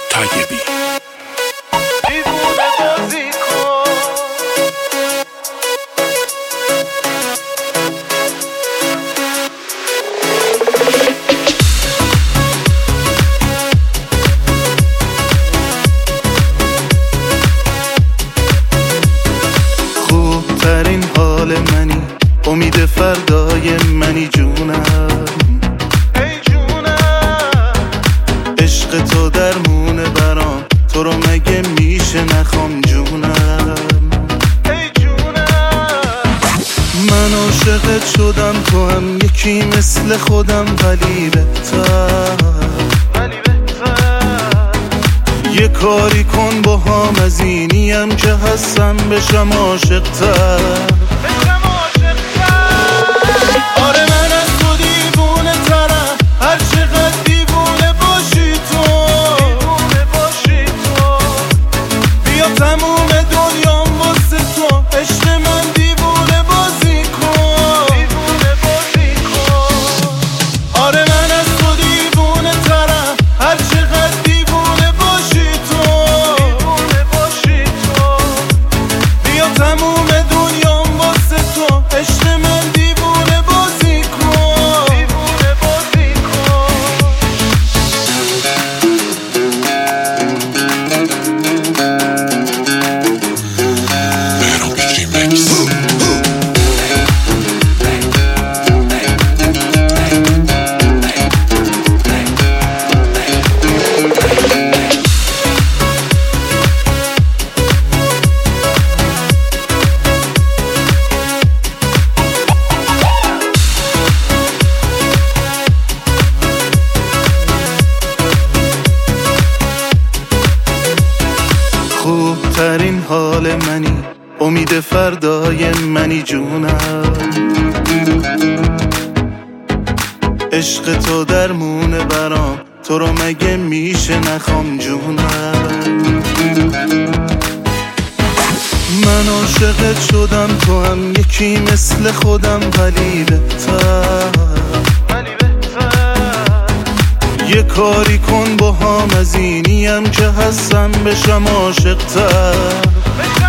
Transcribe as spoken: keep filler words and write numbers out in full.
طیبی. خوبترین حال منی، امید فردای منی جونم، ای جونم. عشق تو درمونه برام، تو رو مگه میشه نخوام جونم، ای جونم. من عاشقت شدم، تو هم یکی مثل خودم ولی بهتر، ولی بهتر. یه کاری کن با هم، از اینیم که هستم بشم عاشق‌تر. آره من از تو دیوونه ترم، هر چقدر دیوونه باشی تو، دیوونه باشی تو. بیا تموم دنیام واسه تو، عشق من دیوونه بازی کن، دیوونه بازی کن. آره من از تو دیوونه ترم، هر چقدر دیوونه باشی تو، دیوونه باشی تو. بیا تموم دنیام واسه تو، عشق من دیوونه بازی کن، دیوونه بازی کن. خوبترین حال منی، امید فردای منی جونم. عشق تو درمونه برام، تو رو مگه میشه نخوام جونم. من عاشقت شدم، تو هم یکی مثل خودم ولی بهتر، ولی بهتر. یه کاری کن با هم، از اینیم که هستم بشم عاشق‌تر.